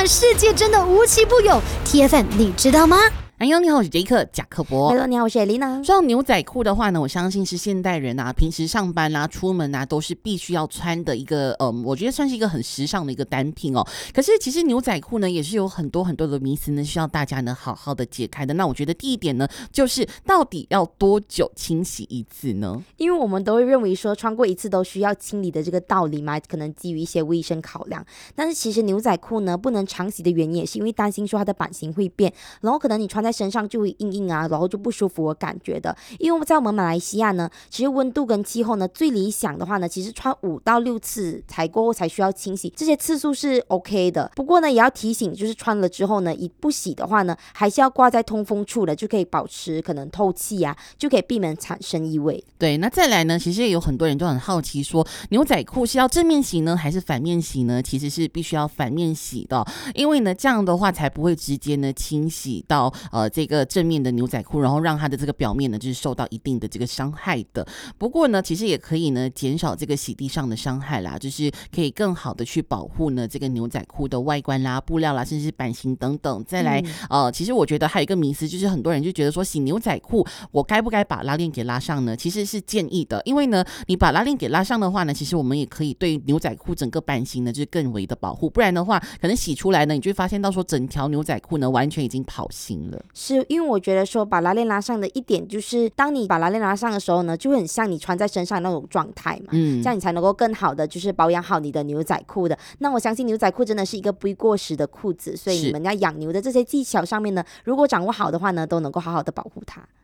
款世界真的无奇不有 ，TFM 你知道吗？ 安妞，你好，我是杰克贾克伯。 Hello， 你好，我是Elena。 说到牛仔裤的话呢，我相信是现代人啊，平时上班啊、出门啊，都是必须要穿的一个，我觉得算是一个很时尚的一个单品哦。可是其实牛仔裤呢，也是有很多很多的迷思呢，需要大家呢好好的解开的。那我觉得第一点呢，就是到底要多久清洗一次呢？ 因为我们都会认为说穿过一次都需要清理的这个道理嘛，可能基于一些卫生考量。但是其实牛仔裤呢，不能常洗的原因也是因为担心说它的版型会变，然后可能你穿在身上就会硬啊，然后就不舒服的感觉的。因为在我们马来西亚呢，其实温度跟气候呢，最理想的话呢，其实穿5到6次过后才需要清洗，这些次数是 OK 的。不过呢，也要提醒，就是穿了之后呢，一不洗的话呢，还是要挂在通风处的，就可以保持可能透气啊，就可以避免产生异味。 对，那再来呢，其实也有很多人就很好奇说，牛仔裤是要正面洗呢，还是反面洗呢？其实是必须要反面洗的，因为呢，这样的话才不会直接呢清洗到这个正面的牛仔裤，然后让它的这个表面呢就是受到一定的这个伤害的。不过呢，其实也可以呢减少这个洗涤上的伤害啦，就是可以更好的去保护呢这个牛仔裤的外观啦、布料啦，甚至是版型等等。再来，其实我觉得还有一个迷思，就是很多人就觉得说，洗牛仔裤我该不该把拉链给拉上呢？其实是建议的，因为呢，你把拉链给拉上的话呢，其实我们也可以对牛仔裤整个版型呢就是更为的保护。不然的话，可能洗出来呢，你就会发现到说整条牛仔裤呢完全已经跑形了。 是因为我觉得说把拉链拉上的一点就是，当你把拉链拉上的时候呢，就会很像你穿在身上那种状态嘛，这样你才能够更好的就是保养好你的牛仔裤的。那我相信牛仔裤真的是一个不会过时的裤子，所以你们要养牛的这些技巧上面呢，如果掌握好的话呢，都能够好好的保护它。